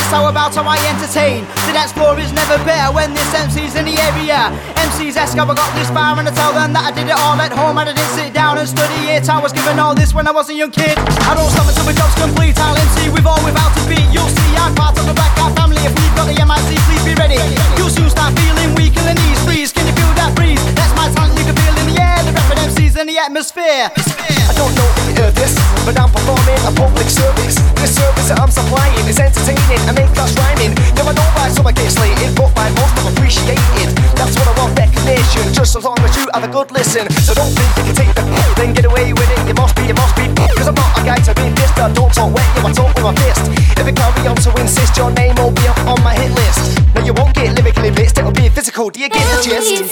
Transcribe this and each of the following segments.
how about how I entertain. To dance floor is never better when this MC's in the area. MCs ask how I got this far, and I tell them that I did it all at home, and I didn't sit down and study it. I was given all this when I was a young kid. I don't stop until my job's complete. I'll MC with or without a beat. You'll see I'm part of the Black Cat family. If we've got the MIC, please be ready. You'll soon start feeling weak in the knees. Freeze, can you feel that breeze? That's my talent, you can feel in the air. The rapid MC's in the atmosphere. I don't know if you heard this, but I'm performing a public service. This service that I'm supplying is entertaining and make us rhyming. Now I know why some I get slated, but by most I'm appreciated. That's what I want, recognition, just as long as you have a good listen. So don't think you can take the then get away with it. You must be, cause I'm not a guy to be dissed. I don't talk wet, you I talk with my fist. If you carry on to insist, your name will be up on my hit list. Now you won't get lyrically blitzed, it'll be physical, do you get the gist?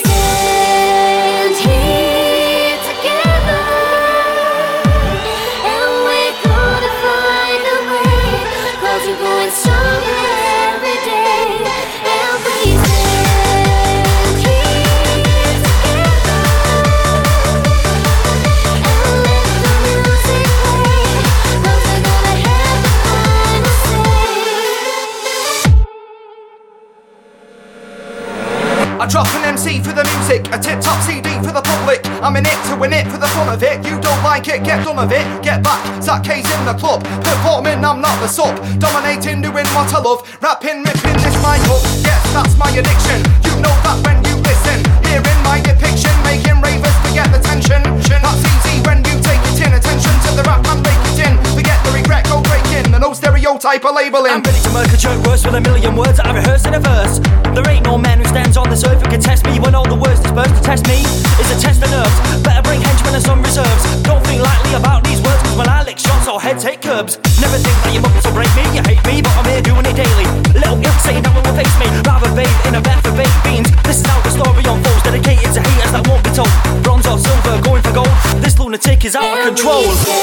I drop an MC for the music, a tip-top CD for the public. I'm in it to win it for the fun of it. You don't like it, get done of it. Get back, Zach K's in the club. Performing, I'm not the sub. Dominating, doing what I love. Rapping, ripping this mic up. Yes, that's my addiction. You know that when you listen. Hearing my depiction, making ravers forget the tension. That's easy when you take it in. Attention to the rap and break it in. Forget the regret, go break in. The no stereotype or labeling. I'm ready to murk a joke worse with a million words that I rehearse in a verse. There ain't no man who stands on this earth who can test me when all the words disperse. To test me is a test of nerves. Better bring henchmen and some reserves. Don't think lightly about these words, cause when I lick shots or heads hit curbs. Never think that your muppets will break me. You hate me, but I'm here doing it daily. Little ilk saying that will face me. Rather bathe in a bath of baked beans. This is how the story unfolds. Dedicated to haters that won't be told. Bronze or silver, going for gold. This lunatic is out of control.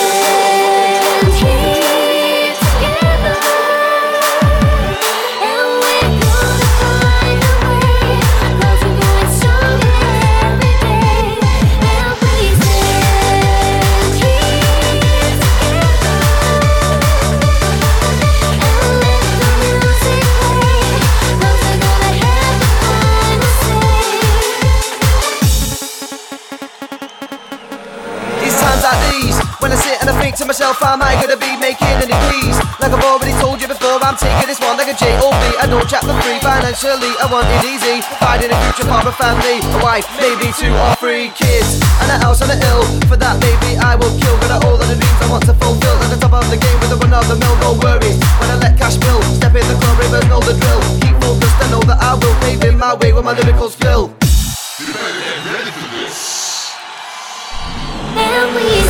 When I sit and I think to myself, am I gonna be making any pleas? Like I've already told you before, I'm taking this one like a J.O.B. I don't chat for free financially, I want it easy. Finding a future for a family, a wife, maybe 2 or 3 kids, and a house on a hill. For that baby I will kill, but all of the dreams I want to fulfill. At the top of the game with a run of the mill, no worries. When I let cash bill, step in the club, rivers know the drill. Keep focused, I know that I will pave in my way with my lyrical skill. You better get ready for this. And we